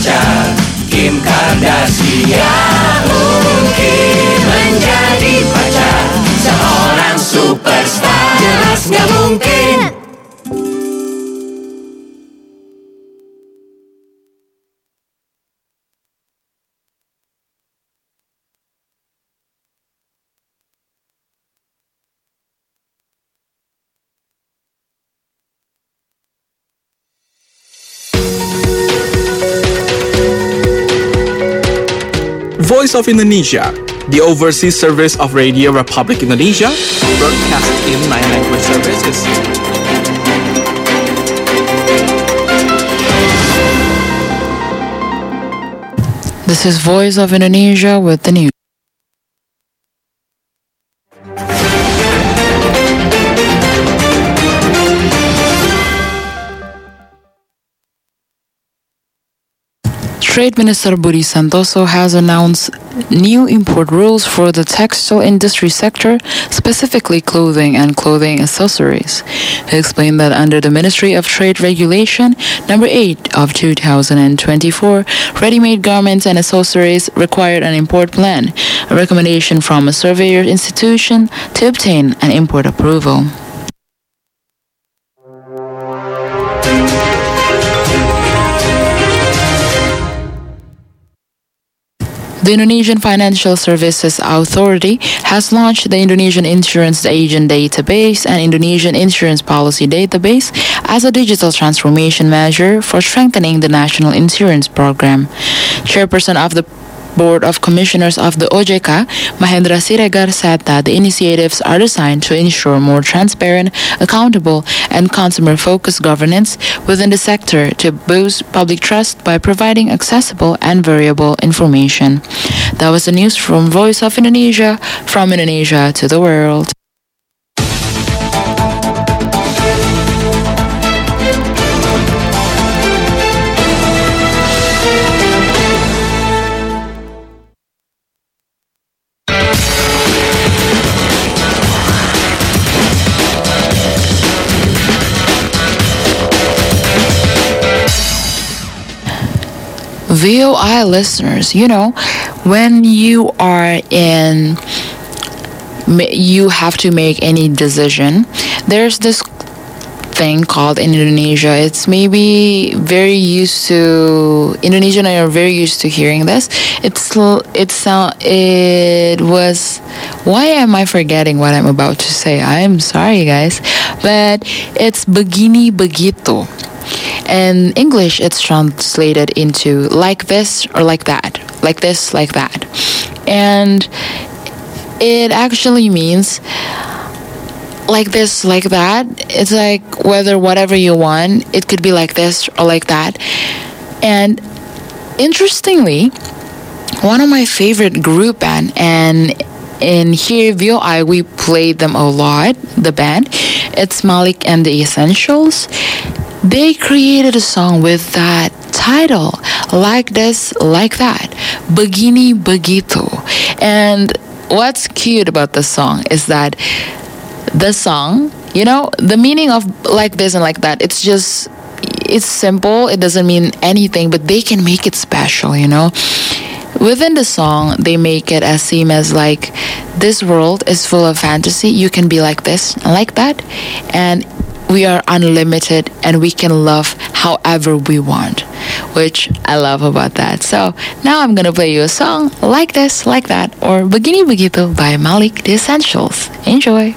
pacar Kim Kardashian. Mungkin menjadi pacar seorang superstar, jelas gak mungkin. Voice of Indonesia, the overseas service of Radio Republic Indonesia, broadcast in 9 language services. This is Voice of Indonesia with the news. Trade Minister Budi Santoso has announced new import rules for the textile industry sector, specifically clothing and clothing accessories. He explained that under the Ministry of Trade Regulation number 8 of 2024, ready-made garments and accessories required an import plan, a recommendation from a surveyor institution to obtain an import approval. The Indonesian Financial Services Authority has launched the Indonesian Insurance Agent Database and Indonesian Insurance Policy Database as a digital transformation measure for strengthening the national insurance program. Chairperson of the Board of Commissioners of the OJK, Mahendra Siregar, said that the initiatives are designed to ensure more transparent, accountable, and consumer-focused governance within the sector to boost public trust by providing accessible and variable information. That was the news from Voice of Indonesia, from Indonesia to the world. VOI listeners, when you have to make any decision, there's this thing called in Indonesia. It's maybe Indonesian are very used to hearing this. Why am I forgetting what I'm about to say? I'm sorry, guys, but it's begini begitu. In English, it's translated into like this or like that, like this, like that. And it actually means like this, like that. It's like whatever you want, it could be like this or like that. And interestingly, one of my favorite group band, and in here VOI we played them a lot, the band, it's Malik and the Essentials. They created a song with that title, like this, like that, begini begitu. And what's cute about the song is that the song, the meaning of like this and like that, it's simple, it doesn't mean anything, but they can make it special, Within the song, they make it as seem as like this world is full of fantasy. You can be like this and like that, and we are unlimited and we can love however we want, which I love about that. So now I'm gonna play you a song like this, like that, or Begini Begitu by Malik The Essentials. Enjoy.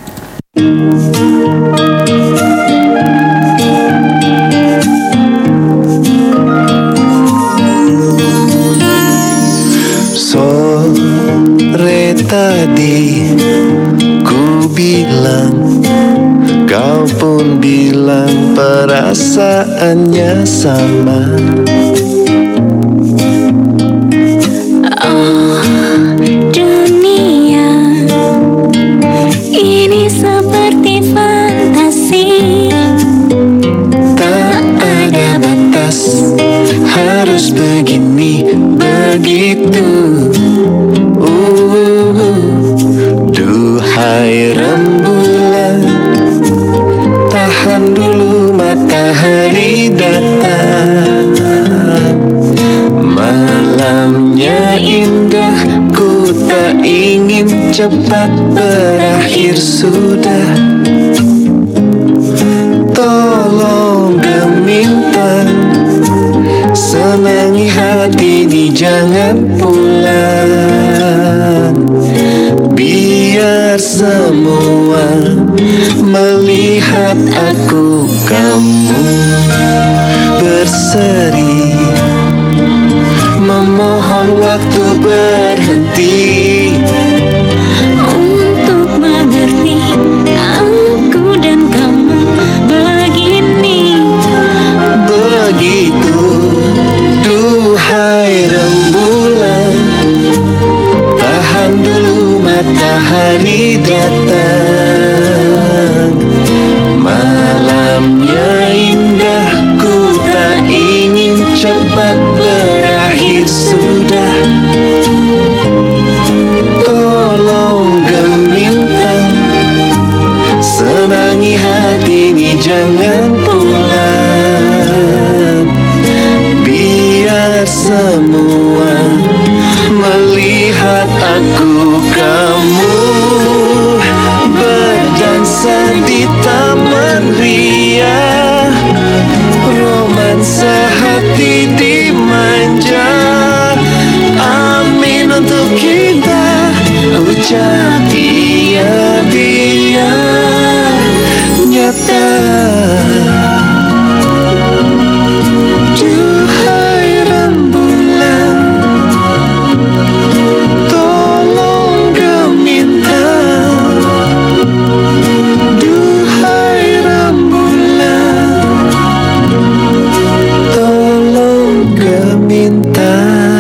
Sore tadi ku bilang, kau pun bilang perasaannya sama. Oh, dunia ini seperti fantasi. Tak ada batas, harus begini, begitu. Duhai rembulan, tahan dulu matahari datang. ingin cepat berakhir sudah. Tolong geminta, senangi hati ini jangan pulang. Biar semua melihat aku kamu berseri, memohon waktu berhenti untuk mengerti aku dan kamu begini. Begitu, duhai rembulan, tahan dulu matahari datang. Malamnya indah, ku tak ingin cepat berakhir sudah. Tolong geminta, senangi hati ini jangan pulang. Biar semua melihat aku kamu berdansa di taman ria, romansa hati dimanja. Amin untuk kita, ucap iya biar nyata. Duhai rembulan, tolong geminta. Duhai rembulan, tolong geminta.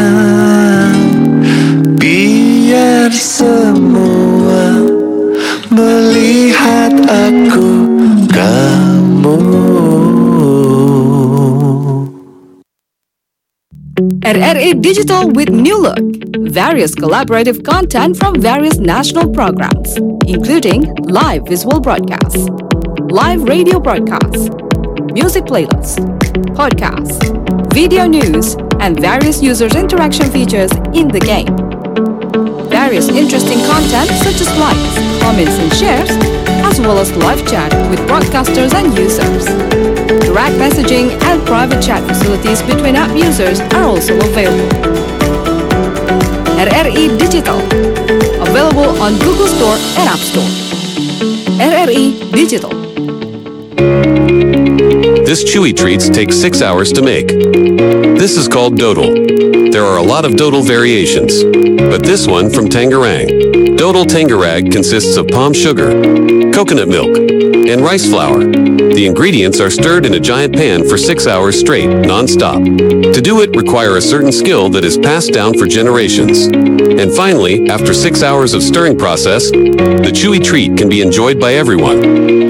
Biar semua melihat aku kamu. RRI Digital with New Look. Various collaborative content from various national programs, including live visual broadcasts, live radio broadcasts, music playlists, podcasts, video news, and various users' interaction features in the game. Various interesting content such as likes, comments, and shares, as well as live chat with broadcasters and users. Direct messaging and private chat facilities between app users are also available. RRI Digital, available on Google Store and App Store. RRI Digital. This chewy treats take 6 hours to make. This is called dodol. There are a lot of dodol variations, but this one from Tangerang. Dodol Tangerang consists of palm sugar, coconut milk, and rice flour. The ingredients are stirred in a giant pan for 6 hours straight, non-stop. To do it require a certain skill that is passed down for generations. And finally, after 6 hours of stirring process, the chewy treat can be enjoyed by everyone.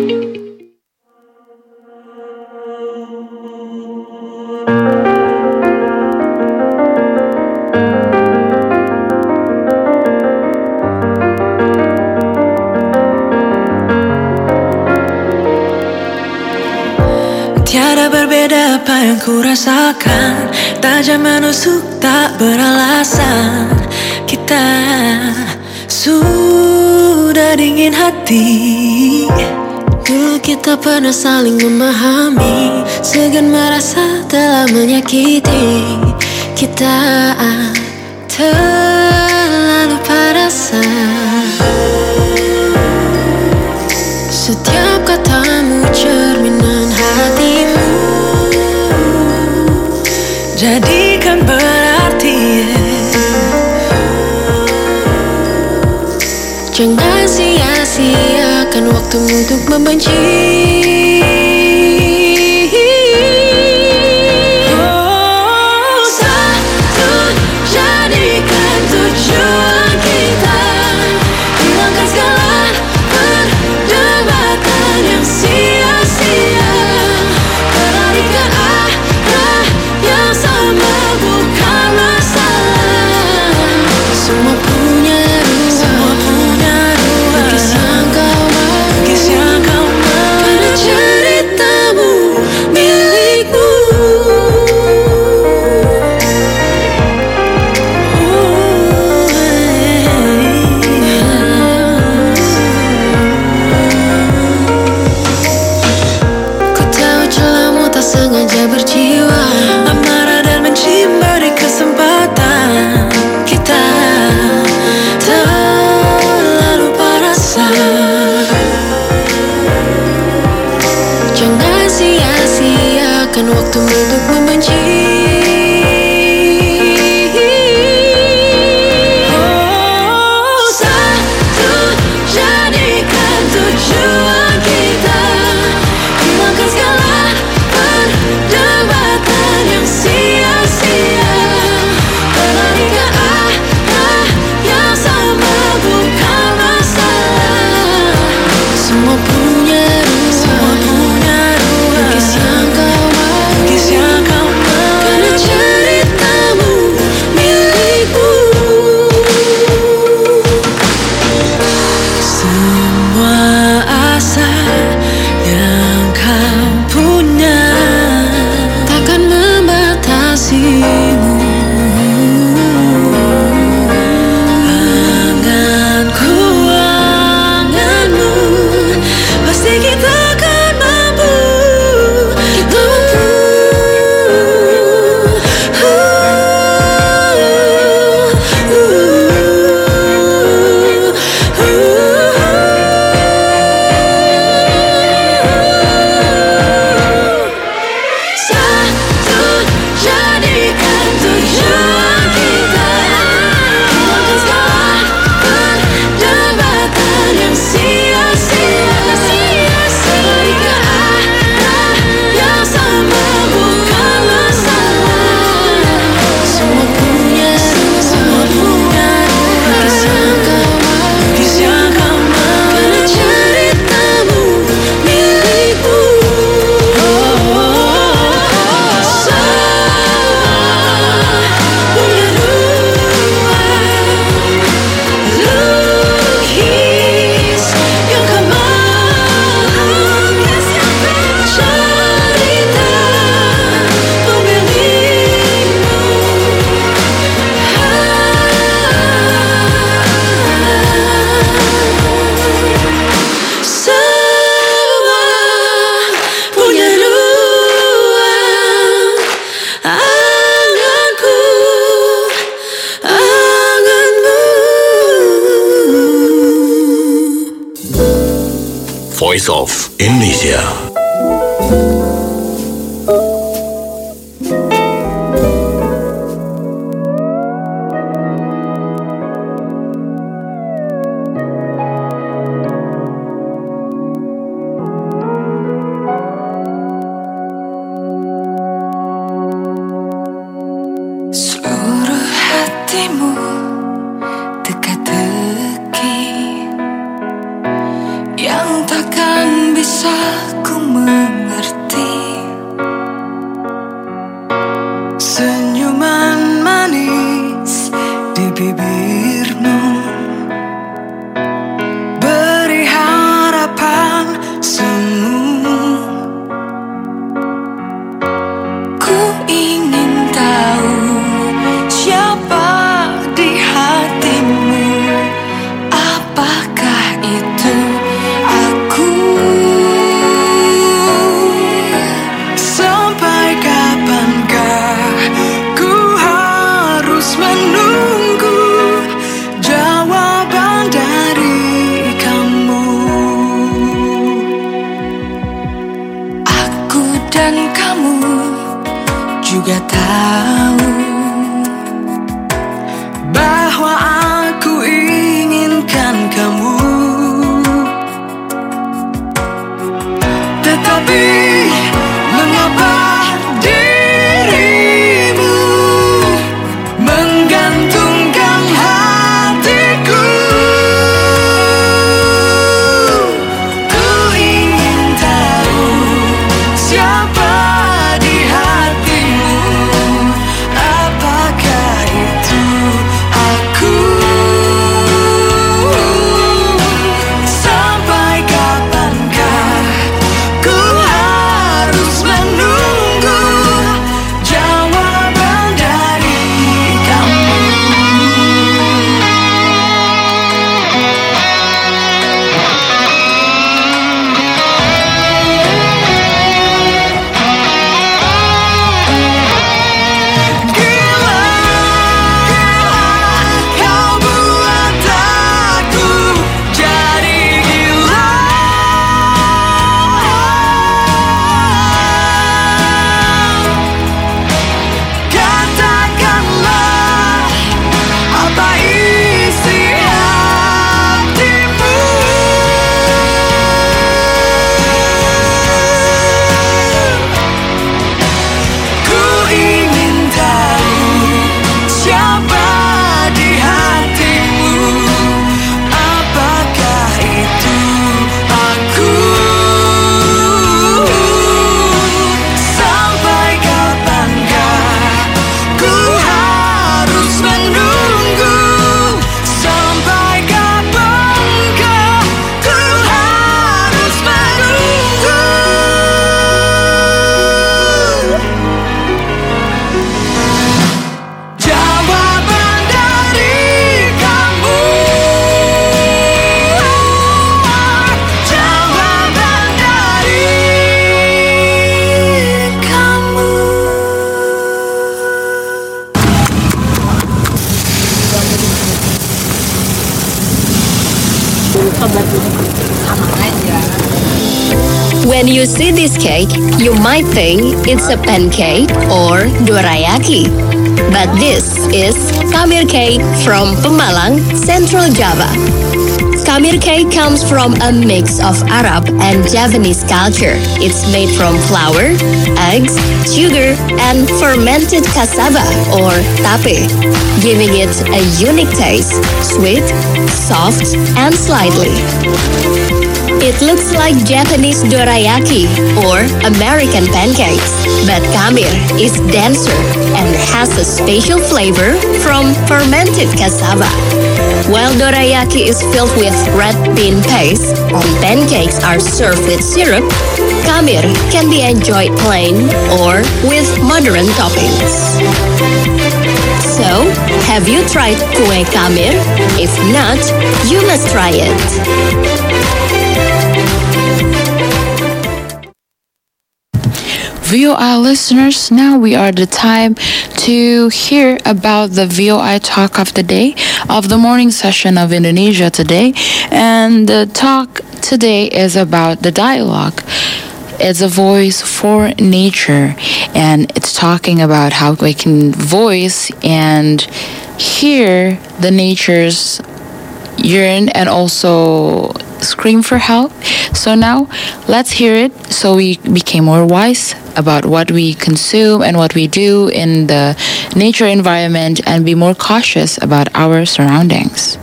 Tiada berbeda apa yang ku rasakan, tajam menusuk tak beralasan. Kita sudah dingin hati. Dulu kita pernah saling memahami, segan merasa telah menyakiti. Kita terlalu parasa. Setiap katamu cerminan hatimu, jadikan berarti. Jangan sia-siakan waktumu untuk membenci. Satu, jadikan tujuan kita, hilangkan segala perdebatan yang sia-sia. Beralihkan arah yang sama bukan masalah. Semua punya ruang, lukis yang kau mau. Karena waktu untuk membenci. Voice of Indonesia. Seluruh hatimu teka-teki yang takkan bisa ku mengerti. Senyuman manis di bibirmu beri harapan semu. Ku ingin tahu siapa di When you see this cake, you might think it's a pancake or dorayaki. But this is Kamir cake from Pemalang, Central Java. Kamir cake comes from a mix of Arab and Javanese culture. It's made from flour, eggs, sugar, and fermented cassava or tape, giving it a unique taste, sweet, soft, and slightly. It looks like Japanese dorayaki or American pancakes, but Kamir is denser and has a special flavor from fermented cassava. While dorayaki is filled with red bean paste and pancakes are served with syrup, Kamir can be enjoyed plain or with modern toppings. So, have you tried kue Kamir? If not, you must try it. VOI listeners, now we are the time to hear about the VOI talk of the day, of the morning session of Indonesia today. And the talk today is about the dialogue. It's a voice for nature, and it's talking about how we can voice and hear the nature's yearn and also scream for help. So now let's hear it so we become more wise about what we consume and what we do in the nature environment and be more cautious about our surroundings.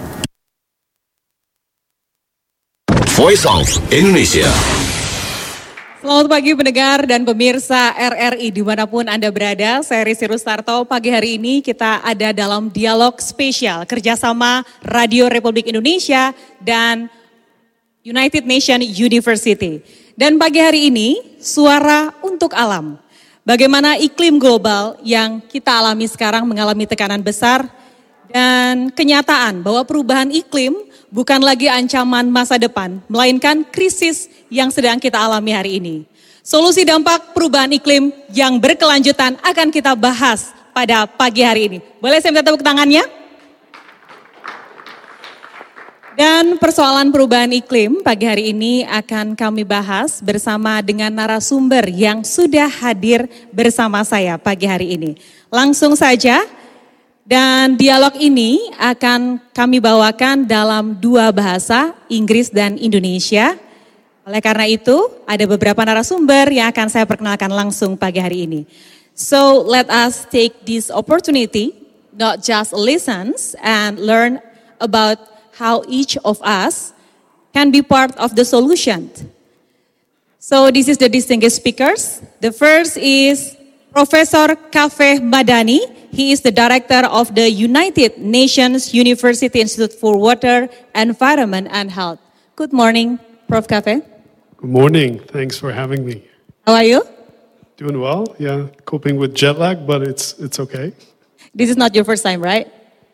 Voice of Indonesia. Selamat pagi pendengar dan pemirsa RRI dimanapun Anda berada. Saya Risi Rustarto. Pagi hari ini kita ada dalam dialog spesial kerjasama Radio Republik Indonesia dan United Nations University. Dan pagi hari ini suara untuk alam. Bagaimana iklim global yang kita alami sekarang mengalami tekanan besar dan kenyataan bahwa perubahan iklim bukan lagi ancaman masa depan, melainkan krisis yang sedang kita alami hari ini. Solusi dampak perubahan iklim yang berkelanjutan akan kita bahas pada pagi hari ini. Boleh saya minta tepuk tangannya? Dan persoalan perubahan iklim pagi hari ini akan kami bahas bersama dengan narasumber yang sudah hadir bersama saya pagi hari ini. Langsung saja, dan dialog ini akan kami bawakan dalam dua bahasa, Inggris dan Indonesia. Oleh karena itu, ada beberapa narasumber yang akan saya perkenalkan langsung pagi hari ini. So, let us take this opportunity, not just listen and learn about how each of us can be part of the solution. So this is the distinguished speakers. The first is Professor Kafeh Madani. He is the director of the United Nations University Institute for Water, Environment and Health. Good morning, Prof. Kafeh. Good morning. Thanks for having me. How are you? Doing well. Yeah, coping with jet lag, but it's okay. This is not your first time, right?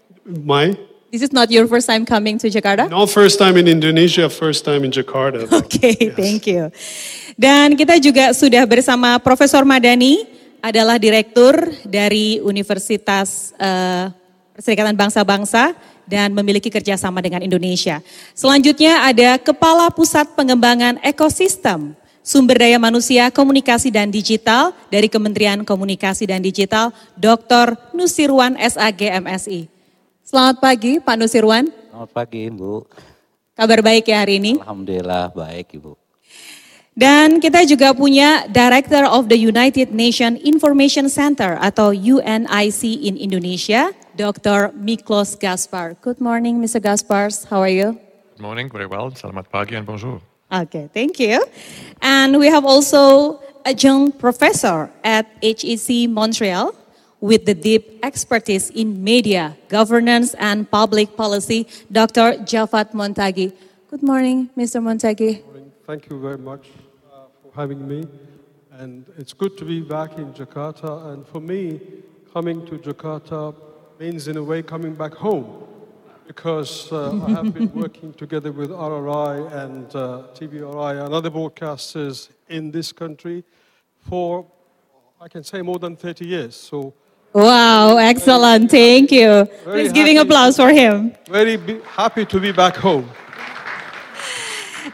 This is not your first time coming to Jakarta? No, first time in Indonesia, first time in Jakarta. Okay, yes. Thank you. Dan kita juga sudah bersama Profesor Madani, adalah direktur dari Universitas Perserikatan Bangsa-Bangsa dan memiliki kerjasama dengan Indonesia. Selanjutnya ada Kepala Pusat Pengembangan Ekosistem Sumber Daya Manusia, Komunikasi dan Digital dari Kementerian Komunikasi dan Digital, Dr. Nusirwan SAG MSI. Selamat pagi Pak Nusirwan. Selamat pagi Ibu. Kabar baik ya hari ini? Alhamdulillah baik Ibu. Dan kita juga punya Director of the United Nations Information Center atau UNIC in Indonesia, Dr. Miklos Gaspar. Good morning Mr. Gaspars, how are you? Good morning, very well. Selamat pagi and bonjour. Okay, thank you. And we have also adjunct professor at HEC Montreal, with the deep expertise in media, governance, and public policy, Dr. Jafat Montagi. Good morning, Mr. Montagi. Good morning. Thank you very much for having me. And it's good to be back in Jakarta. And for me, coming to Jakarta means in a way coming back home. Because I have been working together with RRI and TVRI and other broadcasters in this country for, I can say, more than 30 years. So. Wow, excellent. Thank you. Please giving applause for him. Very happy to be back home.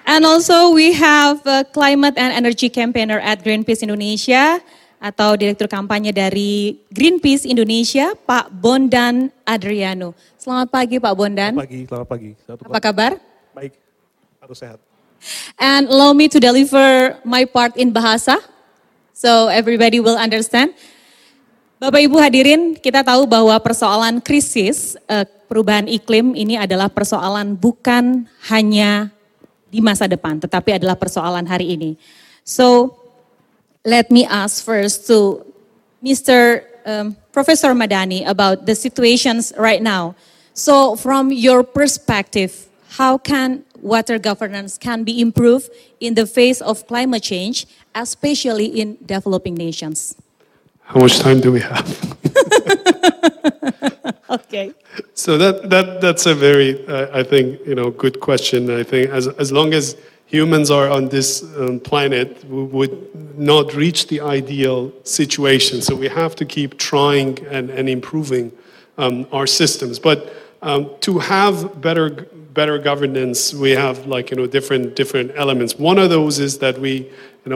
And also we have Climate and Energy Campaigner at Greenpeace Indonesia atau Direktur Kampanye dari Greenpeace Indonesia, Pak Bondan Adriano. Selamat pagi Pak Bondan. Selamat pagi. Apa kabar? Baik, harus sehat. And allow me to deliver my part in bahasa, so everybody will understand. Bapak Ibu hadirin, kita tahu bahwa persoalan krisis perubahan iklim ini adalah persoalan bukan hanya di masa depan, tetapi adalah persoalan hari ini. So, let me ask first to Mr. Professor Madani about the situations right now. So, from your perspective, how can water governance can be improved in the face of climate change, especially in developing nations? How much time do we have? Okay. So that's a very, I think, good question. I think as long as humans are on this planet, we would not reach the ideal situation. So we have to keep trying and improving our systems. But to have better governance, we have different elements. One of those is that we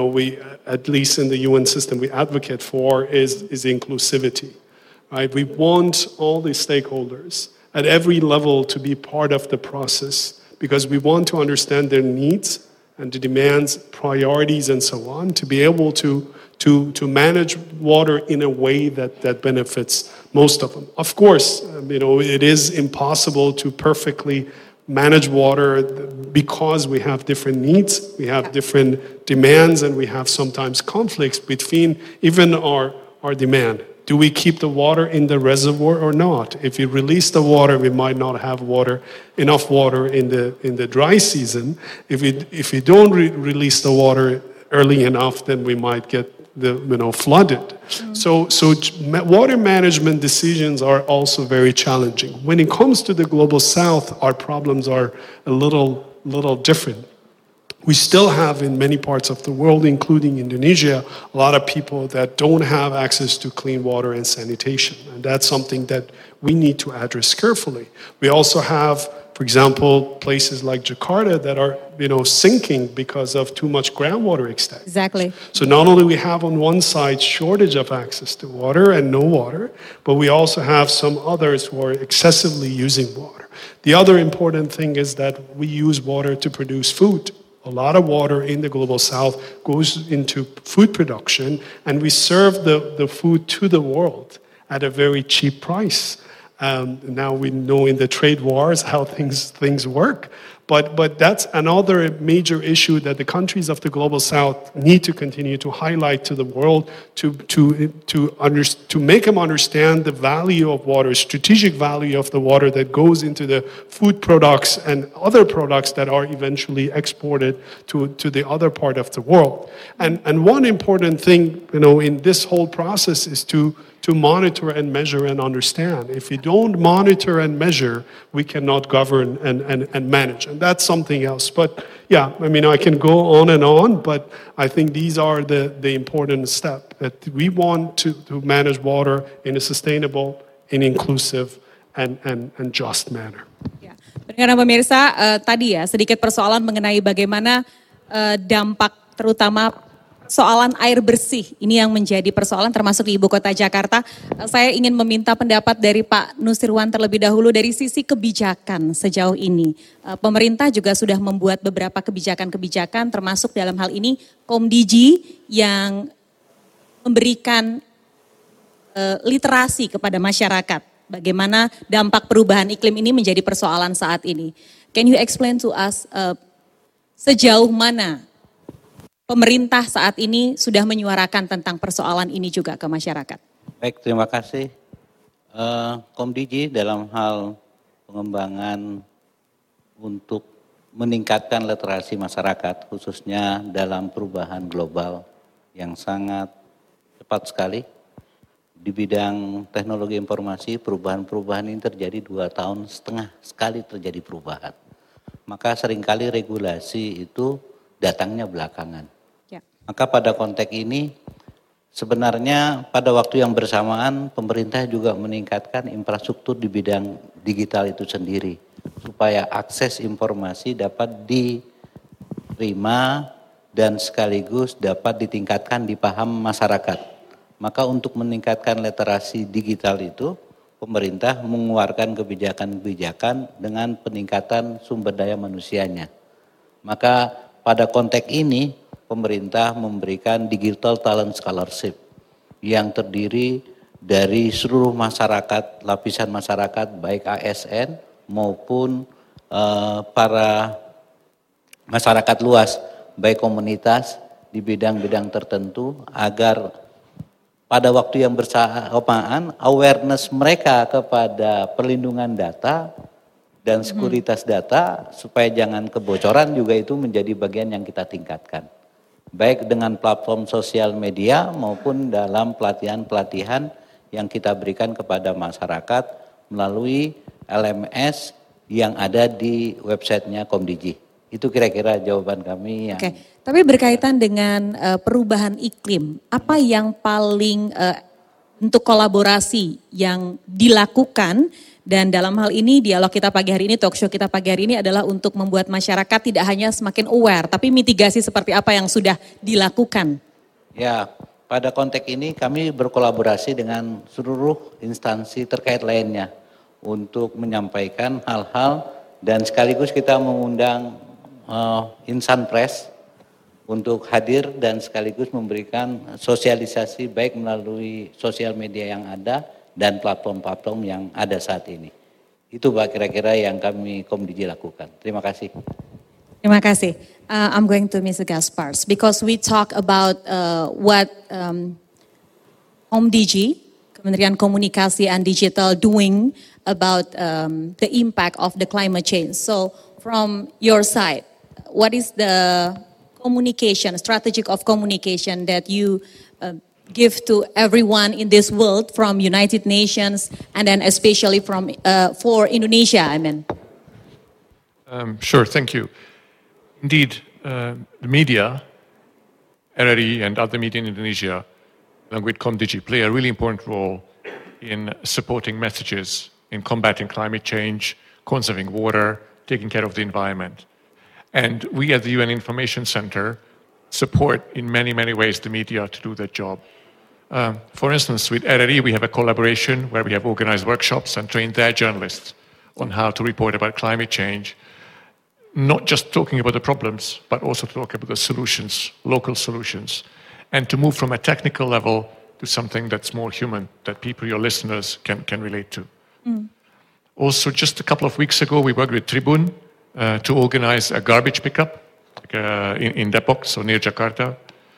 at least in the UN system we advocate for is inclusivity. Right? We want all the stakeholders at every level to be part of the process because we want to understand their needs and the demands, priorities, and so on, to be able to manage water in a way that benefits most of them. Of course, it is impossible to perfectly manage water because we have different needs, we have different demands, and we have sometimes conflicts between even our demand. Do we keep the water in the reservoir or not? If we release the water, we might not have enough water in the dry season. If we don't release the water early enough, then we might get flooded. So water management decisions are also very challenging. When it comes to the global south, our problems are a little different. We still have in many parts of the world, including Indonesia, a lot of people that don't have access to clean water and sanitation. And that's something that we need to address carefully. We also have, for example, places like Jakarta that are, sinking because of too much groundwater excess. Exactly. So not only we have on one side shortage of access to water and no water, but we also have some others who are excessively using water. The other important thing is that we use water to produce food. A lot of water in the global south goes into food production, and we serve the food to the world at a very cheap price. Now we know in the trade wars how things work. But that's another major issue that the countries of the global south need to continue to highlight to the world to make them understand the value of water, strategic value of the water that goes into the food products and other products that are eventually exported to the other part of the world. And one important thing, in this whole process is to monitor and measure and understand. If we don't monitor and measure, we cannot govern and manage. And that's something else. But yeah, I can go on, but I think these are the important steps that we want to manage water in a sustainable, and inclusive, and just manner. Ya, pendengar dan pemirsa, tadi ya sedikit persoalan mengenai bagaimana dampak terutama soalan air bersih ini yang menjadi persoalan termasuk di ibu kota Jakarta. Saya ingin meminta pendapat dari Pak Nusirwan terlebih dahulu dari sisi kebijakan sejauh ini. Pemerintah juga sudah membuat beberapa kebijakan-kebijakan termasuk dalam hal ini Komdigi yang memberikan literasi kepada masyarakat. Bagaimana dampak perubahan iklim ini menjadi persoalan saat ini. Can you explain to us sejauh mana pemerintah saat ini sudah menyuarakan tentang persoalan ini juga ke masyarakat? Baik, terima kasih. Komdigi dalam hal pengembangan untuk meningkatkan literasi masyarakat, khususnya dalam perubahan global yang sangat cepat sekali. Di bidang teknologi informasi, perubahan-perubahan ini terjadi 2,5 tahun sekali terjadi perubahan. Maka seringkali regulasi itu datangnya belakangan. Maka pada konteks ini sebenarnya pada waktu yang bersamaan pemerintah juga meningkatkan infrastruktur di bidang digital itu sendiri supaya akses informasi dapat diterima dan sekaligus dapat ditingkatkan di paham masyarakat. Maka untuk meningkatkan literasi digital itu, pemerintah mengeluarkan kebijakan-kebijakan dengan peningkatan sumber daya manusianya. Maka pada konteks ini, pemerintah memberikan Digital Talent Scholarship yang terdiri dari seluruh masyarakat, lapisan masyarakat, baik ASN maupun para masyarakat luas, baik komunitas di bidang-bidang tertentu, agar pada waktu yang bersamaan awareness mereka kepada perlindungan data dan sekuritas data supaya jangan kebocoran juga itu menjadi bagian yang kita tingkatkan. Baik dengan platform sosial media maupun dalam pelatihan-pelatihan yang kita berikan kepada masyarakat melalui LMS yang ada di websitenya Komdiji. Itu kira-kira jawaban kami yang... Oke. Tapi berkaitan dengan perubahan iklim, apa yang paling untuk kolaborasi yang dilakukan, dan dalam hal ini dialog kita pagi hari ini, talk show kita pagi hari ini adalah untuk membuat masyarakat tidak hanya semakin aware, tapi mitigasi seperti apa yang sudah dilakukan? Ya, pada konteks ini kami berkolaborasi dengan seluruh instansi terkait lainnya untuk menyampaikan hal-hal, dan sekaligus kita mengundang insan pers untuk hadir dan sekaligus memberikan sosialisasi baik melalui sosial media yang ada dan platform-platform yang ada saat ini. Itu kira-kira yang kami Komdiji lakukan. Terima kasih. Terima kasih. I'm going to Mr. Gaspars because we talk about what Komdiji, Kementerian Komunikasi and Digital, doing about the impact of the climate change. So from your side, what is the communication, strategy of communication that you give to everyone in this world from United Nations and then especially from for Indonesia, I mean? Sure, thank you. Indeed, the media, RRI and other media in Indonesia, along with Komdiji, play a really important role in supporting messages in combating climate change, conserving water, taking care of the environment. And we at the UN Information Center support in many, many ways the media to do that job. For instance, with RRI, we have a collaboration where we have organized workshops and trained their journalists on how to report about climate change, not just talking about the problems, but also to talk about the solutions, local solutions, and to move from a technical level to something that's more human, that people, your listeners, can relate to. Also, just a couple of weeks ago, we worked with Tribun to organize a garbage pickup in Depok, so near Jakarta.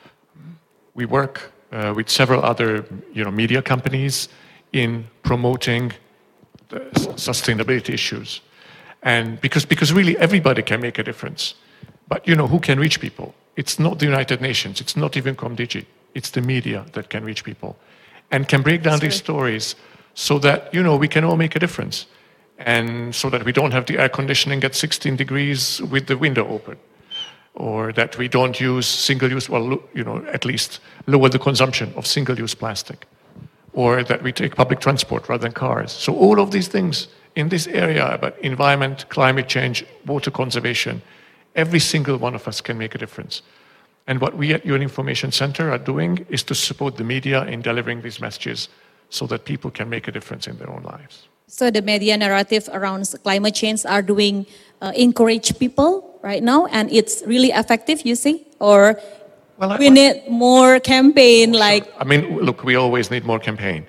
We work with several other media companies in promoting the sustainability issues. And because really everybody can make a difference. But who can reach people? It's not the United Nations, it's not even Komdiji, it's the media that can reach people and can break down these stories so that, we can all make a difference. And so that we don't have the air conditioning at 16 degrees with the window open. Or that we don't use single-use, at least lower the consumption of single-use plastic. Or that we take public transport rather than cars. So all of these things in this area about environment, climate change, water conservation, every single one of us can make a difference. And what we at UN Information Center are doing is to support the media in delivering these messages so that people can make a difference in their own lives. So the media narrative around climate change are doing encourage people right now, and it's really effective, you see? Or we need more campaign like... I mean, look, we always need more campaign.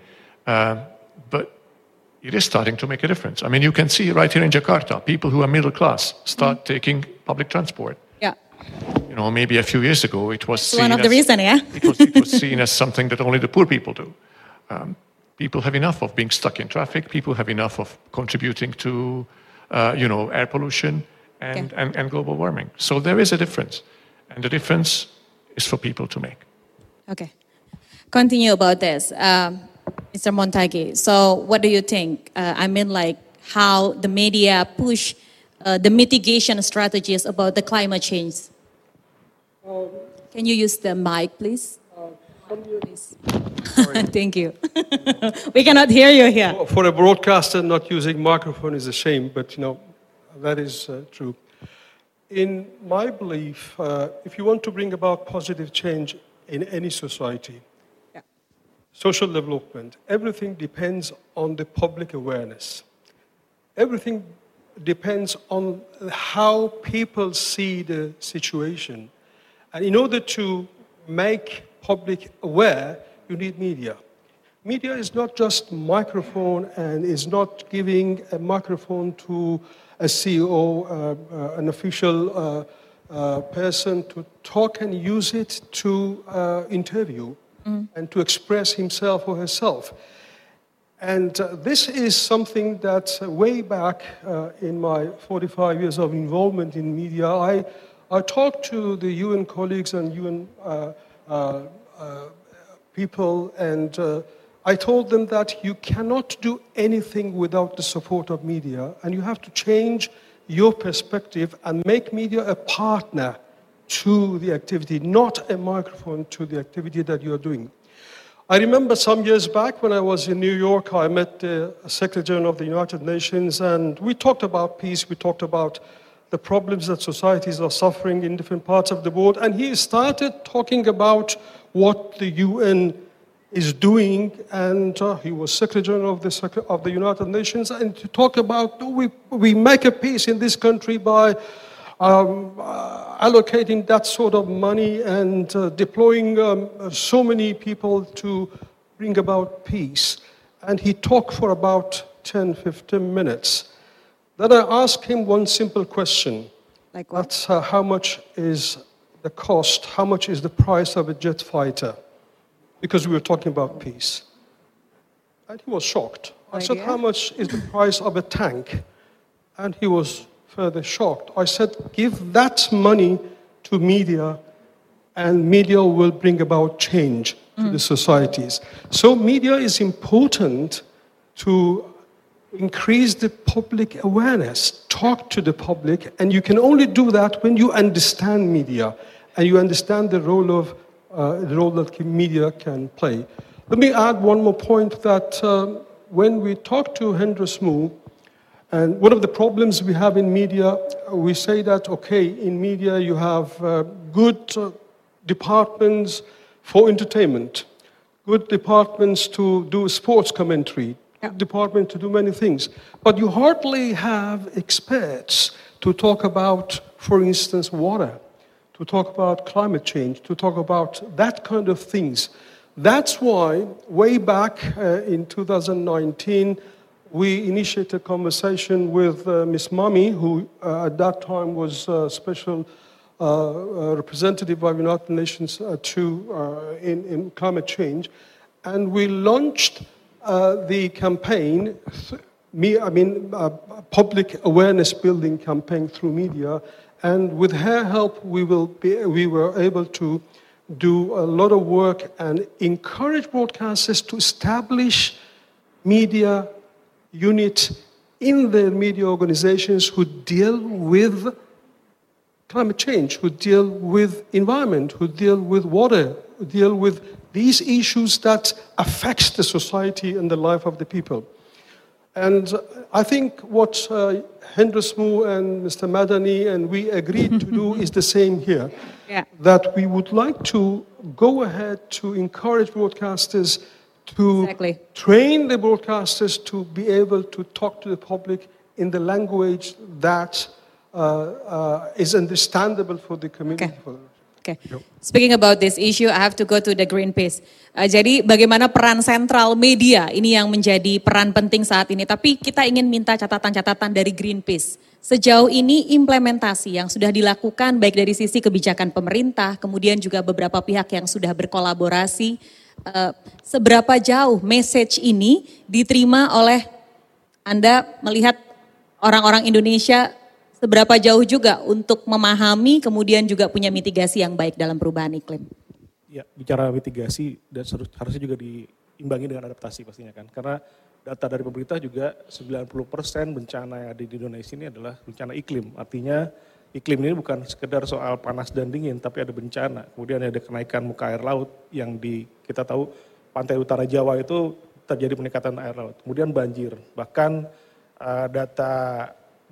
But it is starting to make a difference. I mean, you can see right here in Jakarta, people who are middle class start taking public transport. Yeah. Maybe a few years ago, it was seen one of the reasons, yeah. it was seen as something that only the poor people do. People have enough of being stuck in traffic. People have enough of contributing to, air pollution and global warming. So there is a difference. And the difference is for people to make. Okay. Continue about this. Mr. Montague, so what do you think? How the media push the mitigation strategies about the climate change? Can you use the mic, please? Please. Thank you. We cannot hear you here. For a broadcaster, not using microphone is a shame, but that is true. in my belief, if you want to bring about positive change in any society, social development, everything depends on the public awareness. Everything depends on how people see the situation. And in order to make public aware, you need media. Media is not just microphone and is not giving a microphone to a CEO, an official person to talk and use it to interview and to express himself or herself. And this is something that way back in my 45 years of involvement in media, I talked to the UN colleagues and UN people, and I told them that you cannot do anything without the support of media, and you have to change your perspective and make media a partner to the activity, not a microphone to the activity that you're doing. I remember some years back when I was in New York, I met the Secretary General of the United Nations, and we talked about peace, we talked about the problems that societies are suffering in different parts of the world, and he started talking about what the UN is doing, and he was Secretary General of the United Nations, and to talk about we make a peace in this country by allocating that sort of money and deploying so many people to bring about peace. And he talked for about 10, 15 minutes. Then I asked him one simple question. Like what? That's how much is the cost, how much is the price of a jet fighter? Because we were talking about peace. And he was shocked. I said, how much is the price of a tank? And he was further shocked. I said, give that money to media, and media will bring about change to the societies. So media is important to increase the public awareness, talk to the public, and you can only do that when you understand media and you understand the role that media can play. Let me add one more point that when we talk to Hendra Smoo, and one of the problems we have in media, we say that, okay, in media you have good departments for entertainment, good departments to do sports commentary, good department to do many things. But you hardly have experts to talk about, for instance, water, to talk about climate change, to talk about that kind of things. That's why, way back in 2019, we initiated a conversation with Ms. Mami, who at that time was special representative by the United Nations in climate change. And we launched the campaign, public awareness building campaign through media. And with her help, we were able to do a lot of work and encourage broadcasters to establish media unit in their media organizations who deal with climate change, who deal with environment, who deal with water, who deal with these issues that affects the society and the life of the people. And I think what Hendra Smoo and Mr. Madani and we agreed to do is the same here. Yeah. That we would like to go ahead to encourage broadcasters to train the broadcasters to be able to talk to the public in the language that is understandable for the community. Okay. Speaking about this issue, I have to go to the Greenpeace. Jadi bagaimana peran sentral media ini yang menjadi peran penting saat ini. Tapi kita ingin minta catatan-catatan dari Greenpeace. Sejauh ini implementasi yang sudah dilakukan baik dari sisi kebijakan pemerintah, kemudian juga beberapa pihak yang sudah berkolaborasi. Seberapa jauh message ini diterima oleh Anda melihat orang-orang Indonesia, seberapa jauh juga untuk memahami kemudian juga punya mitigasi yang baik dalam perubahan iklim? Ya, bicara mitigasi dan harusnya juga diimbangi dengan adaptasi pastinya kan. Karena data dari pemerintah juga 90% bencana yang ada di Indonesia ini adalah bencana iklim. Artinya iklim ini bukan sekedar soal panas dan dingin, tapi ada bencana. Kemudian ada kenaikan muka air laut yang kita tahu pantai utara Jawa itu terjadi peningkatan air laut. Kemudian banjir, bahkan data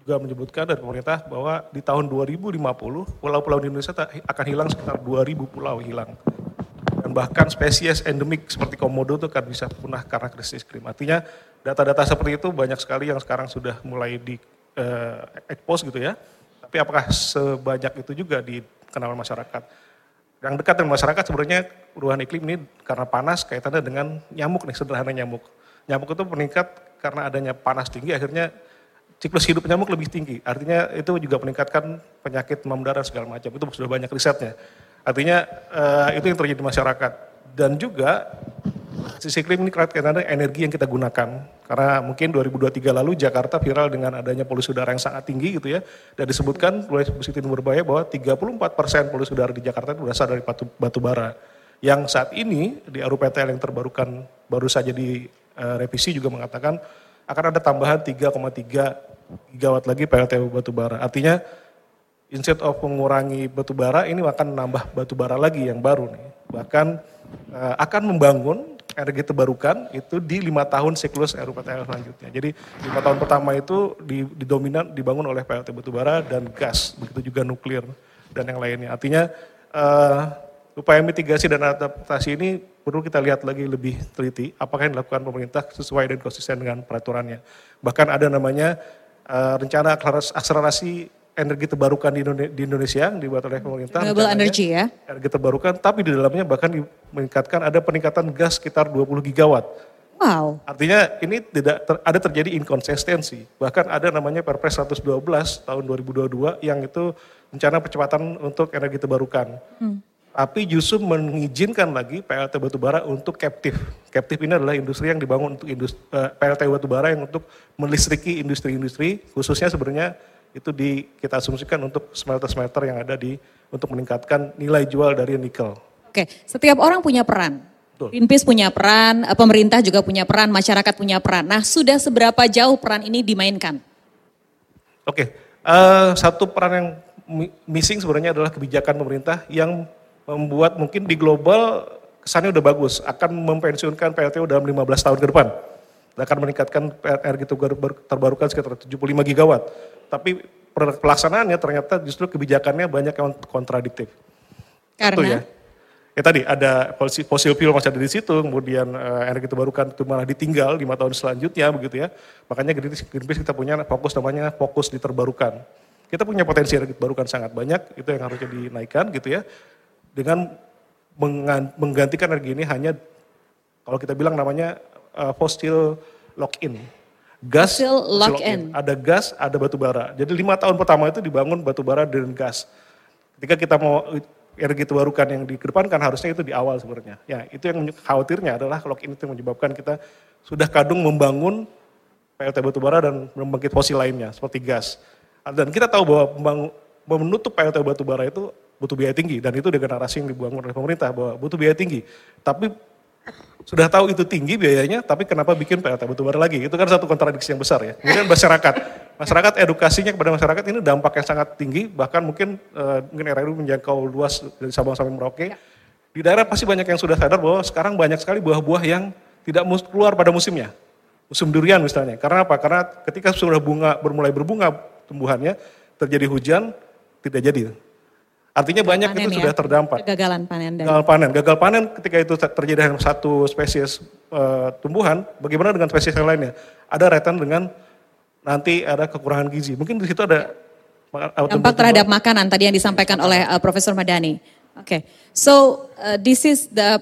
juga menyebutkan dari pemerintah bahwa di tahun 2050 pulau-pulau di Indonesia akan hilang sekitar 2.000 pulau hilang. Dan bahkan spesies endemik seperti komodo itu akan bisa punah karena krisis iklim. Artinya data-data seperti itu banyak sekali yang sekarang sudah mulai di expose gitu ya. Tapi apakah sebanyak itu juga dikenal masyarakat? Yang dekat dengan masyarakat sebenarnya perubahan iklim ini karena panas kaitannya dengan nyamuk nih, sederhana nyamuk. Nyamuk itu meningkat karena adanya panas tinggi, akhirnya siklus hidup nyamuk lebih tinggi. Artinya itu juga meningkatkan penyakit demam berdarah segala macam. Itu sudah banyak risetnya. Artinya itu yang terjadi di masyarakat. Dan juga sisi iklim ini kaitannya dengan energi yang kita gunakan. Karena mungkin 2023 lalu Jakarta viral dengan adanya polusi udara yang sangat tinggi gitu ya. Dan disebutkan oleh Bukti Timur Berbahaya bahwa 34% polusi udara di Jakarta itu berasal dari batu bara. Yang saat ini di RUPTL yang terbarukan baru saja direvisi juga mengatakan akan ada tambahan 3,3 gigawatt lagi PLTU batubara. Artinya instead of mengurangi batubara ini akan menambah batubara lagi yang baru nih. Bahkan akan membangun energi terbarukan itu di 5 tahun siklus RUPTL selanjutnya. Jadi 5 tahun pertama itu didominan dibangun oleh PLT batubara dan gas, begitu juga nuklir dan yang lainnya. Artinya upaya mitigasi dan adaptasi ini perlu kita lihat lagi lebih teliti apakah yang dilakukan pemerintah sesuai dan konsisten dengan peraturannya. Bahkan ada namanya rencana akselerasi energi terbarukan di Indonesia yang dibuat oleh pemerintah. Renewable energy ya. Energi terbarukan, tapi di dalamnya bahkan meningkatkan ada peningkatan gas sekitar 20 gigawatt. Wow. Artinya ini ada terjadi inkonsistensi. Bahkan ada namanya Perpres 112 tahun 2022 yang itu rencana percepatan untuk energi terbarukan. Tapi justru mengizinkan lagi PLT batubara untuk captive. Captive ini adalah industri yang dibangun untuk PLT batubara yang untuk melistriki industri-industri, khususnya sebenarnya itu kita asumsikan untuk smelter-smelter yang ada untuk meningkatkan nilai jual dari nikel. Oke, setiap orang punya peran. Greenpeace punya peran, pemerintah juga punya peran, masyarakat punya peran. Nah, sudah seberapa jauh peran ini dimainkan? Oke, satu peran yang missing sebenarnya adalah kebijakan pemerintah yang membuat mungkin di global kesannya udah bagus, akan mempensiunkan PLTU dalam 15 tahun ke depan. Akan meningkatkan energi terbarukan sekitar 75 gigawatt. Tapi pelaksanaannya ternyata justru kebijakannya banyak yang kontradiktif. Karena? Ya tadi ada fossil fuel masih ada di situ, kemudian energi terbarukan itu malah ditinggal 5 tahun selanjutnya begitu ya. Makanya Greenpeace kita punya fokus namanya fokus di terbarukan. Kita punya potensi energi terbarukan sangat banyak, itu yang harusnya dinaikkan gitu ya. Dengan menggantikan energi ini hanya kalau kita bilang namanya fossil lock-in. Gas, lock-in. Ada gas, ada batu bara. Jadi 5 tahun pertama itu dibangun batu bara dan gas. Ketika kita mau energi terbarukan yang dikedepankan harusnya itu di awal sebenarnya. Ya, itu yang khawatirnya adalah lock-in itu yang menyebabkan kita sudah kadung membangun PLT batu bara dan membangkit fosil lainnya seperti gas. Dan kita tahu bahwa menutup PLT batu bara itu butuh biaya tinggi dan itu dengan narasi yang dibangun oleh pemerintah bahwa butuh biaya tinggi. Tapi sudah tahu itu tinggi biayanya, tapi kenapa bikin PLT batubara lagi? Itu kan satu kontradiksi yang besar ya. Kemudian masyarakat edukasinya kepada masyarakat ini dampak yang sangat tinggi, bahkan mungkin RRU menjangkau luas dari Sabang sampai Merauke. Di daerah pasti banyak yang sudah sadar bahwa sekarang banyak sekali buah-buah yang tidak keluar pada musimnya. Musim durian misalnya. Karena apa? Karena ketika sudah mulai berbunga tumbuhannya, terjadi hujan, tidak jadi. Artinya banyak itu sudah terdampak. Kegagalan panen. Gagal panen ketika itu terjadi dalam satu spesies tumbuhan, bagaimana dengan spesies yang lainnya? Ada kaitan dengan nanti ada kekurangan gizi. Mungkin di situ ada dampak terhadap makanan tadi yang disampaikan oleh Profesor Madani. Okay, so this is the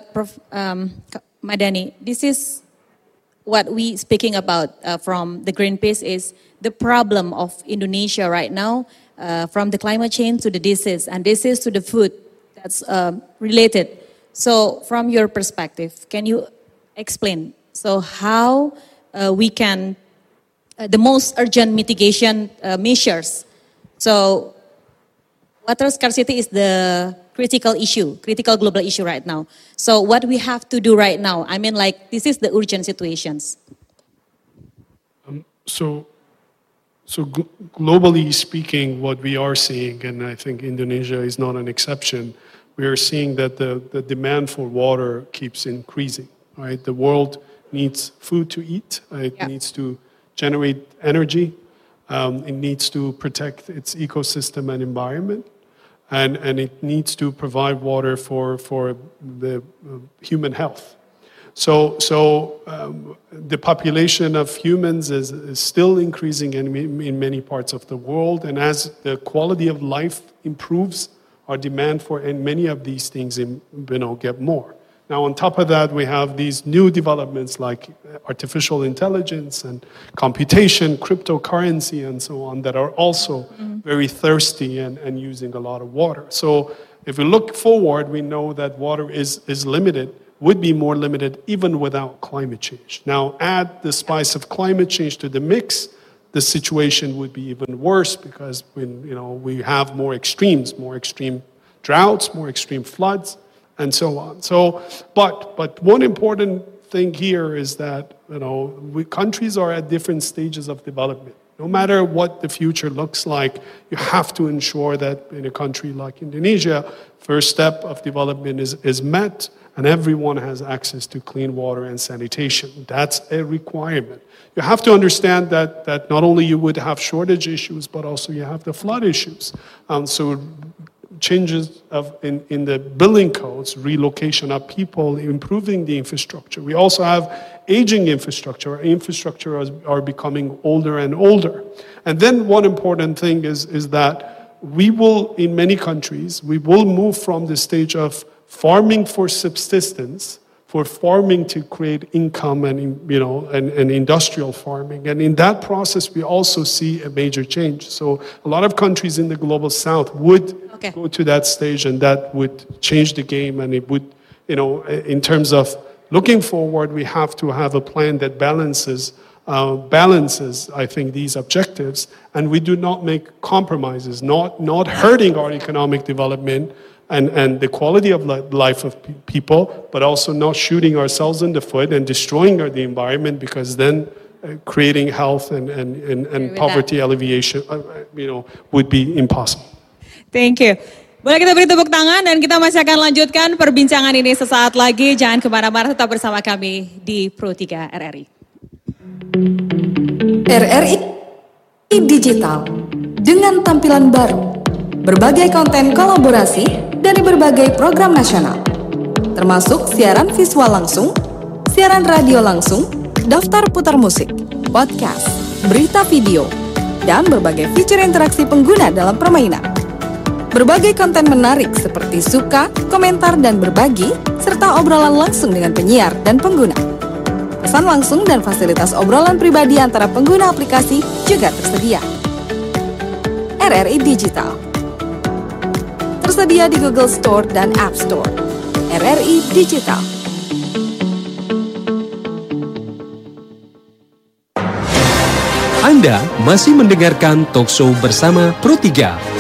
Madani. This is what we speaking about from the Greenpeace is the problem of Indonesia right now. From the climate change to the disease and disease to the food that's related. So from your perspective, can you explain how we can, the most urgent mitigation measures. So water scarcity is the critical global issue right now. So what we have to do right now, I mean like this is the urgent situations. So globally speaking, what we are seeing, and I think Indonesia is not an exception, we are seeing that the demand for water keeps increasing, right? The world needs food to eat, it needs to generate energy, It needs to protect its ecosystem and environment. And it needs to provide water for the human health. So the population of humans is still increasing in many parts of the world, and as the quality of life improves, our demand for and many of these things get more. Now, on top of that, we have these new developments like artificial intelligence and computation, cryptocurrency, and so on that are also very thirsty and using a lot of water. So if we look forward, we know that water is limited, would be more limited even without climate change. Now, add the spice of climate change to the mix, the situation would be even worse because we have more extreme droughts, more extreme floods, and so on. So, but one important thing here is that countries are at different stages of development. No matter what the future looks like, you have to ensure that in a country like Indonesia, first step of development is met, and everyone has access to clean water and sanitation. That's a requirement. You have to understand that not only you would have shortage issues, but also you have the flood issues. So changes in the building codes, relocation of people, improving the infrastructure. We also have aging infrastructure. Our infrastructure are becoming older and older. And then one important thing is that we will, in many countries, we will move from the stage of farming for subsistence, for farming to create income and industrial farming. And in that process, we also see a major change. So a lot of countries in the global south would go to that stage, and that would change the game. And it would, in terms of looking forward, we have to have a plan that balances, I think, these objectives. And we do not make compromises, not hurting our economic development and the quality of life of people, but also not shooting ourselves in the foot and destroying the environment, because then creating health and poverty alleviation, would be impossible. Thank you. Boleh kita beri tepuk tangan dan kita masih akan lanjutkan perbincangan ini sesaat lagi. Jangan kemana-mana, tetap bersama kami di Pro 3 RRI. RRI Digital dengan tampilan baru, berbagai konten kolaborasi dari berbagai program nasional, termasuk siaran visual langsung, siaran radio langsung, daftar putar musik, podcast, berita video, dan berbagai fitur interaksi pengguna dalam permainan. Berbagai konten menarik seperti suka, komentar, dan berbagi, serta obrolan langsung dengan penyiar dan pengguna. Pesan langsung dan fasilitas obrolan pribadi antara pengguna aplikasi juga tersedia. RRI Digital tersedia di Google Store dan App Store. RRI Digital. Anda masih mendengarkan Talkshow bersama Pro 3.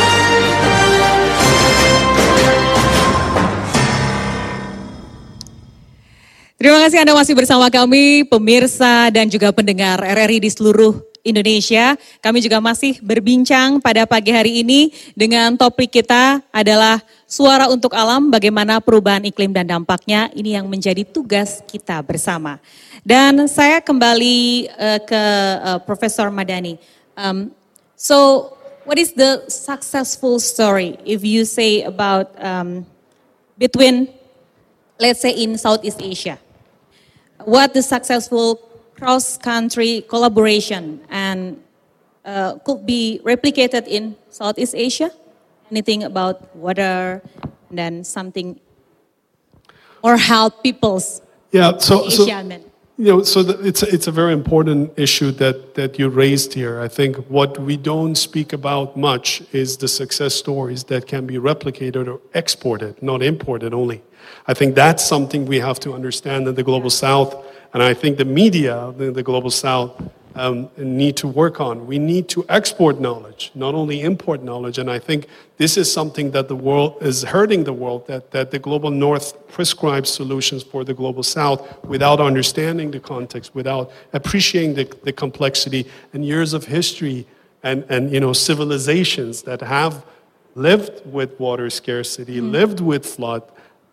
Terima kasih Anda masih bersama kami, pemirsa dan juga pendengar RRI di seluruh Indonesia. Kami juga masih berbincang pada pagi hari ini dengan topik kita adalah suara untuk alam, bagaimana perubahan iklim dan dampaknya. Ini yang menjadi tugas kita bersama. Dan saya kembali ke Profesor Madani. So, what is the successful story if you say about between, let's say in Southeast Asia? What the successful cross-country collaboration and could be replicated in Southeast Asia? Anything about water and then something or help people's Asian. It's a very important issue that you raised here. I think what we don't speak about much is the success stories that can be replicated or exported, not imported only. I think that's something we have to understand in the Global South, and I think the media, the Global South, need to work on. We need to export knowledge, not only import knowledge, and I think this is something that the world is hurting the world, that the Global North prescribes solutions for the Global South without understanding the context, without appreciating the complexity and years of history and civilizations that have lived with water scarcity, lived with flood,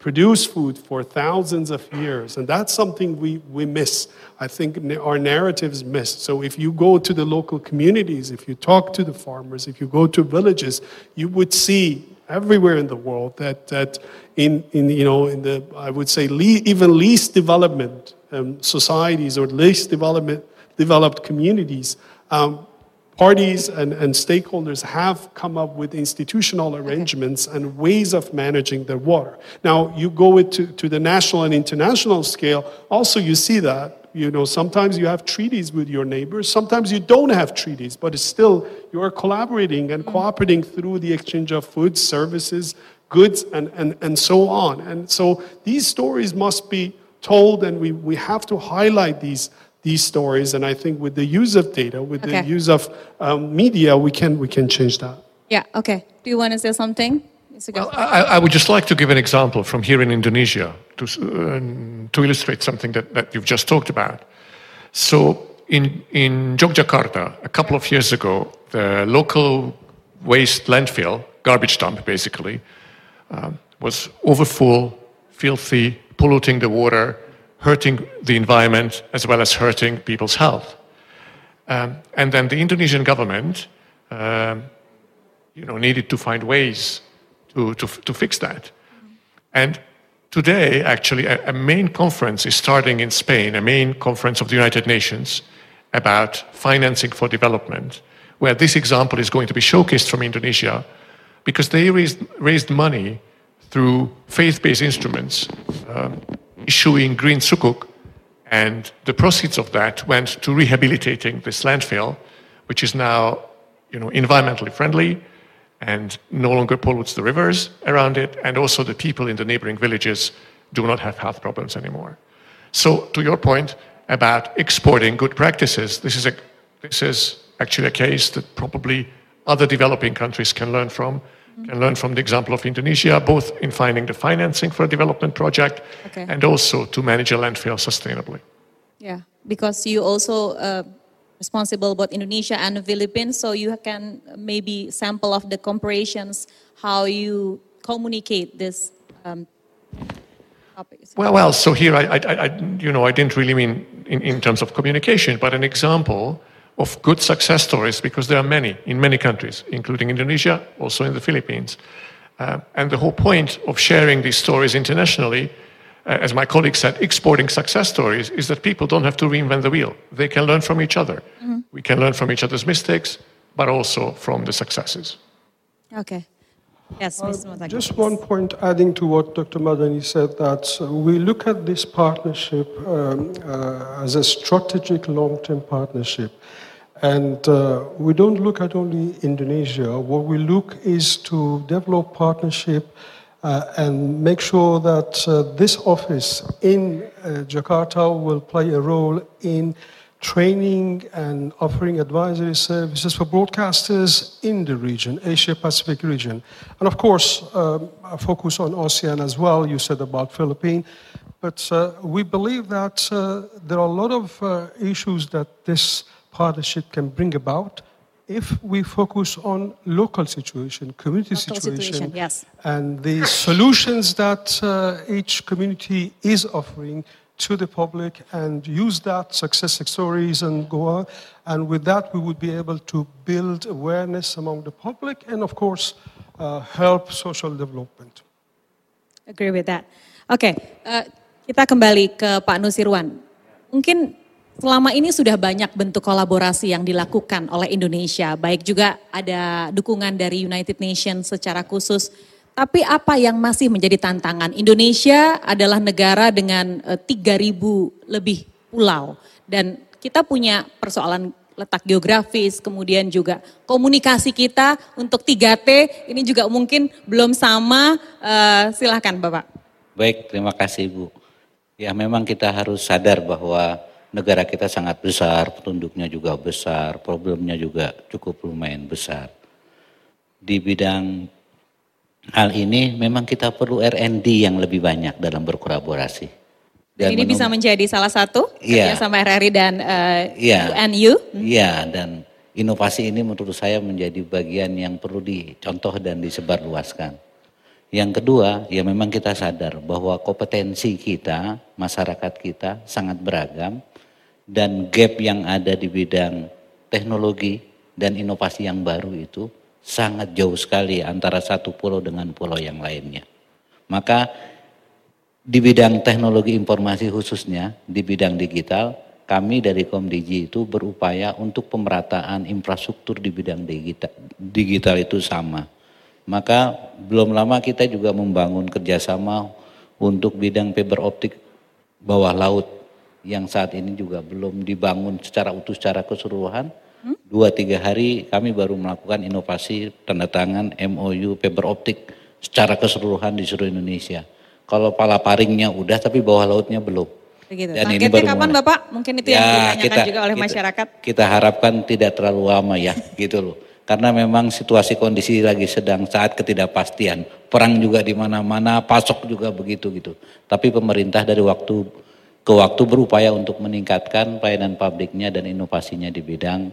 produce food for thousands of years. And that's something we miss. I think our narratives miss. So if you go to the local communities, if you talk to the farmers, if you go to villages, you would see everywhere in the world that in the I would say even least development societies or least developed communities, parties and stakeholders have come up with institutional arrangements and ways of managing their water. Now, you go to the national and international scale, also you see that. Sometimes you have treaties with your neighbors, sometimes you don't have treaties, but it's still you are collaborating and cooperating through the exchange of food, services, goods, and so on. And so these stories must be told, and we have to highlight these stories. And I think with the use of data, with the use of media, we can change that. Yeah, okay. Do you want to say something? Well, I would just like to give an example from here in Indonesia to illustrate something that you've just talked about. So in Yogyakarta, a couple of years ago, the local waste landfill, garbage dump basically, was overfull, filthy, polluting the water, hurting the environment, as well as hurting people's health. And then the Indonesian government needed to find ways to fix that. And today, actually, a main conference is starting in Spain, a main conference of the United Nations about financing for development, where this example is going to be showcased from Indonesia, because they raised money through faith-based instruments, issuing green sukuk, and the proceeds of that went to rehabilitating this landfill, which is now, environmentally friendly, and no longer pollutes the rivers around it, and also the people in the neighboring villages do not have health problems anymore. So, to your point about exporting good practices, this is actually a case that probably other developing countries can learn from the example of Indonesia, both in finding the financing for a development project and also to manage a landfill sustainably. Yeah, because you also responsible about Indonesia and the Philippines, so you can maybe sample of the comparisons, how you communicate this topic. Well, so here I didn't really mean in terms of communication, but an example of good success stories, because there are many in many countries, including Indonesia, also in the Philippines. And the whole point of sharing these stories internationally, as my colleague said, exporting success stories, is that people don't have to reinvent the wheel. They can learn from each other. Mm-hmm. We can learn from each other's mistakes, but also from the successes. Okay. Yes, Mr. Motagis. Just one point adding to what Dr. Madani said, that we look at this partnership as a strategic long-term partnership. And we don't look at only Indonesia. What we look is to develop partnership and make sure that this office in Jakarta will play a role in training and offering advisory services for broadcasters in the region, Asia-Pacific region. And of course, a focus on ASEAN as well. You said about Philippines. But we believe that there are a lot of issues that this partnership can bring about if we focus on local situation, community situation, yes. and the solutions that each community is offering to the public, and use that success stories and go on. And with that, we would be able to build awareness among the public and, of course, help social development. Agree with that. Oke, kita kembali ke Pak Nusirwan. Mungkin selama ini sudah banyak bentuk kolaborasi yang dilakukan oleh Indonesia, baik juga ada dukungan dari United Nations secara khusus. Tapi apa yang masih menjadi tantangan? Indonesia adalah negara dengan 3.000 lebih pulau. Dan kita punya persoalan letak geografis, kemudian juga komunikasi kita untuk 3T, ini juga mungkin belum sama. Silahkan Bapak. Baik, terima kasih Bu. Ya memang kita harus sadar bahwa negara kita sangat besar, penduduknya juga besar, problemnya juga cukup lumayan besar. Di bidang hal ini memang kita perlu R&D yang lebih banyak dalam berkolaborasi. Dan ini bisa menjadi salah satu kerjasama RRI dan UNU. Iya, dan inovasi ini menurut saya menjadi bagian yang perlu dicontoh dan disebarluaskan. Yang kedua, ya memang kita sadar bahwa kompetensi kita, masyarakat kita sangat beragam dan gap yang ada di bidang teknologi dan inovasi yang baru itu sangat jauh sekali antara satu pulau dengan pulau yang lainnya. Maka di bidang teknologi informasi khususnya, di bidang digital, kami dari Komdigi itu berupaya untuk pemerataan infrastruktur di bidang digital itu sama. Maka belum lama kita juga membangun kerjasama untuk bidang fiber optik bawah laut yang saat ini juga belum dibangun secara utuh secara keseluruhan. 2-3 hari kami baru melakukan inovasi tanda tangan MOU fiber optik secara keseluruhan di seluruh Indonesia. Kalau palaparingnya udah tapi bawah lautnya belum. Begitu. Dan ini Targetnya baru kapan mulai. Bapak? Mungkin itu yang ditanyakan juga oleh masyarakat. Kita harapkan tidak terlalu lama ya gitu loh. Karena memang situasi kondisi lagi sedang saat ketidakpastian. Perang juga di mana-mana, pasok juga begitu gitu. Tapi pemerintah dari waktu ke waktu berupaya untuk meningkatkan pelayanan publiknya dan inovasinya di bidang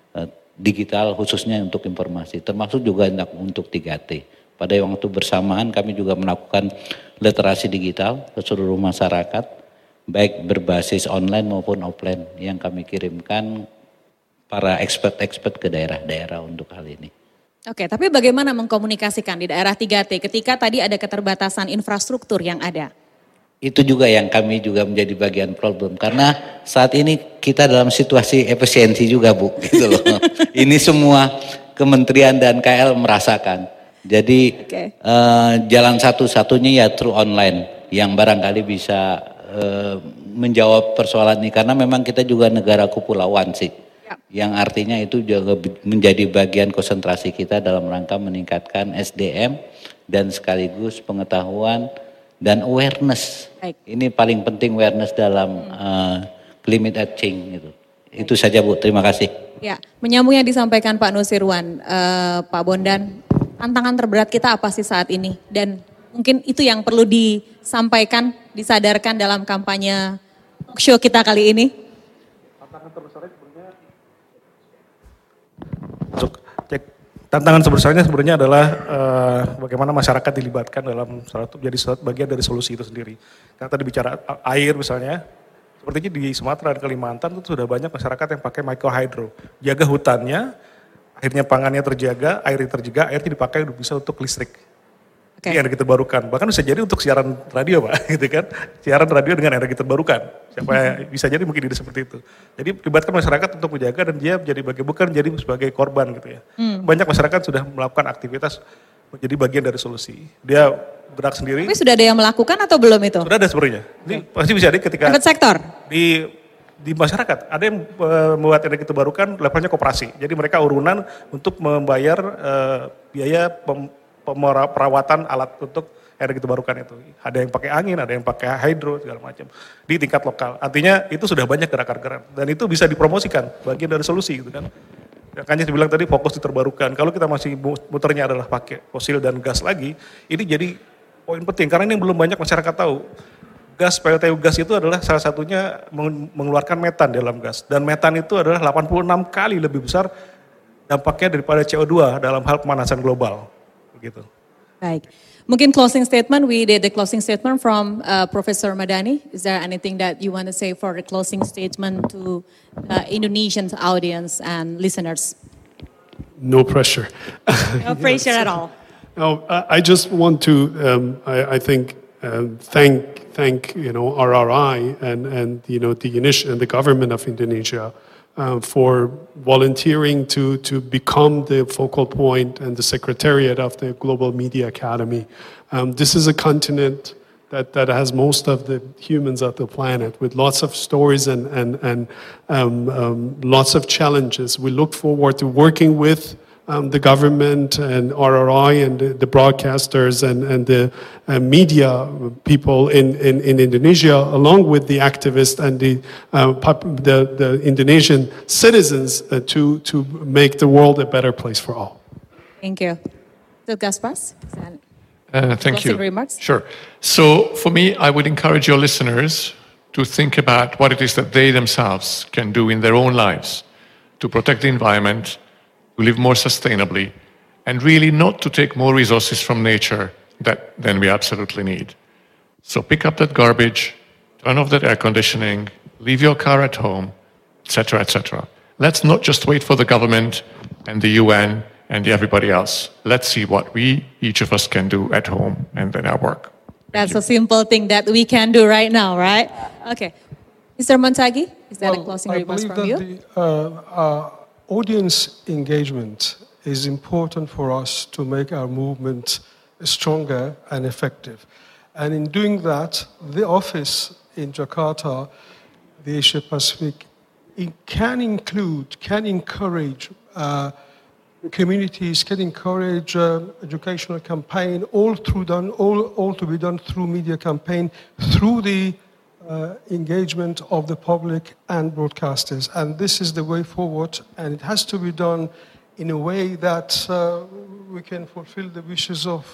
digital khususnya untuk informasi. Termasuk juga untuk 3T. Pada waktu bersamaan kami juga melakukan literasi digital ke seluruh masyarakat. Baik berbasis online maupun offline yang kami kirimkan para expert ke daerah-daerah untuk hal ini. Oke, tapi bagaimana mengkomunikasikan di daerah 3T ketika tadi ada keterbatasan infrastruktur yang ada? Itu juga yang kami juga menjadi bagian problem. Karena saat ini kita dalam situasi efisiensi juga Bu, gitu loh. Ini semua kementerian dan KL merasakan. Jadi jalan satu-satunya ya through online yang barangkali bisa menjawab persoalan ini. Karena memang kita juga negara kepulauan sih. Yang artinya itu juga menjadi bagian konsentrasi kita dalam rangka meningkatkan SDM dan sekaligus pengetahuan dan awareness. Baik. Ini paling penting awareness dalam climate change gitu. Itu saja Bu, terima kasih. Ya, menyambung yang disampaikan Pak Nusirwan, Pak Bondan, tantangan terberat kita apa sih saat ini? Dan mungkin itu yang perlu disampaikan, disadarkan dalam kampanye show kita kali ini. Tantangan sebesarnya sebenarnya adalah bagaimana masyarakat dilibatkan dalam salah satu jadi bagian dari solusi itu sendiri. Karena tadi bicara air misalnya, sepertinya di Sumatera dan Kalimantan itu sudah banyak masyarakat yang pakai microhydro. Jaga hutannya, akhirnya pangannya terjaga, airnya terjaga, airnya dipakai bisa untuk listrik. Ini energi terbarukan. Bahkan bisa jadi untuk siaran radio Pak, gitu kan. Siaran radio dengan energi terbarukan. Siapa bisa jadi mungkin ide seperti itu. Jadi libatkan masyarakat untuk menjaga dan dia menjadi bukan jadi sebagai korban gitu ya. Banyak masyarakat sudah melakukan aktivitas menjadi bagian dari solusi. Dia gerak sendiri. Tapi sudah ada yang melakukan atau belum itu? Sudah ada sebenarnya. Ini pasti bisa ada ketika private sektor. Di masyarakat ada yang membuat energi terbarukan levelnya koperasi. Jadi mereka urunan untuk membayar biaya perawatan alat untuk energi terbarukan itu. Ada yang pakai angin, ada yang pakai hydro, segala macam. Di tingkat lokal. Artinya itu sudah banyak gerak-gerak. Dan itu bisa dipromosikan, bagian dari solusi gitu kan. Makanya dibilang tadi fokus di terbarukan. Kalau kita masih muternya adalah pakai fosil dan gas lagi, ini jadi poin penting. Karena ini belum banyak masyarakat tahu. Gas, PLTU gas itu adalah salah satunya mengeluarkan metan dalam gas. Dan metan itu adalah 86 kali lebih besar dampaknya daripada CO2 dalam hal pemanasan global. Begitu. Baik. Mungkin closing statement, we did the closing statement from Professor Madani. Is there anything that you want to say for the closing statement to Indonesian audience and listeners? No pressure. No pressure at all. No, I just want to, I think, thank RRI and the government of Indonesia for volunteering to become the focal point and the secretariat of the Global Media Academy. This is a continent that has most of the humans of the planet with lots of stories and lots of challenges. We look forward to working with the government and RRI and the broadcasters and the media people in Indonesia, along with the activists and the Indonesian citizens to make the world a better place for all. Thank you. So Gaspars? Thank you. Remarks? Sure. So for me, I would encourage your listeners to think about what it is that they themselves can do in their own lives to protect the environment, to live more sustainably, and really not to take more resources from nature that then we absolutely need. So pick up that garbage, turn off that air conditioning, leave your car at home, etc., etc. Let's not just wait for the government and the UN and everybody else. Let's see what each of us can do at home and in our work. That's a simple thing that we can do right now, right? Okay. Mr. Montagi, is that a closing remarks from you? The audience engagement is important for us to make our movement stronger and effective. And in doing that, the office in Jakarta, the Asia Pacific, it can encourage communities, can encourage educational campaign, all to be done through media campaign, through the engagement of the public and broadcasters. And this is the way forward, and it has to be done in a way that we can fulfill the wishes of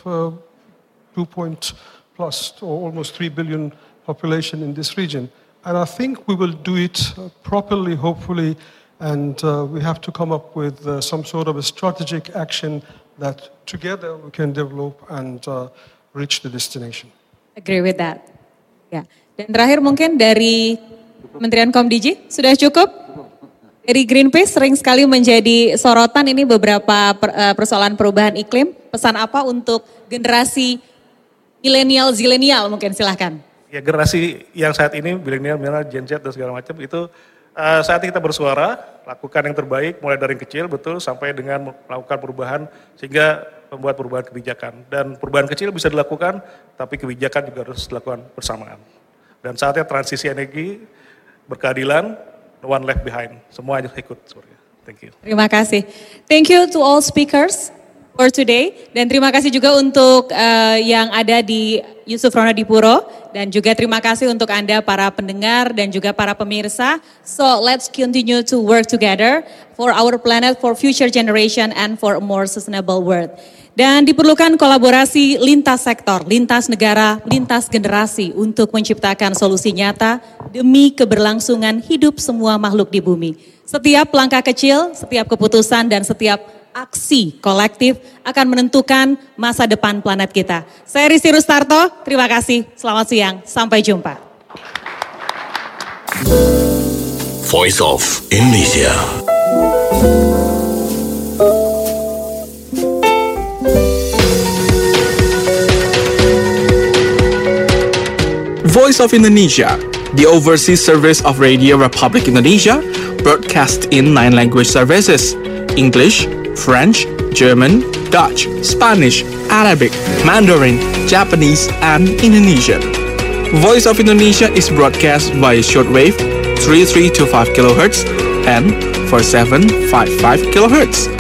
2+ or almost 3 billion population in this region. And I think we will do it properly, hopefully, and we have to come up with some sort of a strategic action that together we can develop and reach the destination. Agree with that. Ya. Dan terakhir mungkin dari Kementerian Komdiji, sudah cukup? Dari Greenpeace sering sekali menjadi sorotan ini beberapa persoalan perubahan iklim. Pesan apa untuk generasi milenial, zilenial mungkin, silahkan. Ya, generasi yang saat ini, milenial, Gen Z dan segala macam itu saat kita bersuara, lakukan yang terbaik mulai dari yang kecil betul sampai dengan melakukan perubahan sehingga membuat perubahan kebijakan. Dan perubahan kecil bisa dilakukan, tapi kebijakan juga harus dilakukan bersamaan. Dan saatnya transisi energi, berkeadilan, no one left behind. Semua harus ikut. Thank you. Terima kasih. Thank you to all speakers for today. Dan terima kasih juga untuk yang ada di Yusuf Ronodipuro. Dan juga terima kasih untuk Anda para pendengar dan juga para pemirsa. So let's continue to work together for our planet, for future generation and for a more sustainable world. Dan diperlukan kolaborasi lintas sektor, lintas negara, lintas generasi untuk menciptakan solusi nyata demi keberlangsungan hidup semua makhluk di bumi. Setiap langkah kecil, setiap keputusan dan setiap aksi kolektif akan menentukan masa depan planet kita. Saya Rizky Rustarto, terima kasih, selamat siang, sampai jumpa. Voice of Indonesia. Voice of Indonesia, the overseas service of Radio Republic Indonesia, broadcast in 9 language services: English, French, German, Dutch, Spanish, Arabic, Mandarin, Japanese, and Indonesian. Voice of Indonesia is broadcast via shortwave 3325 kHz and 4755 kHz.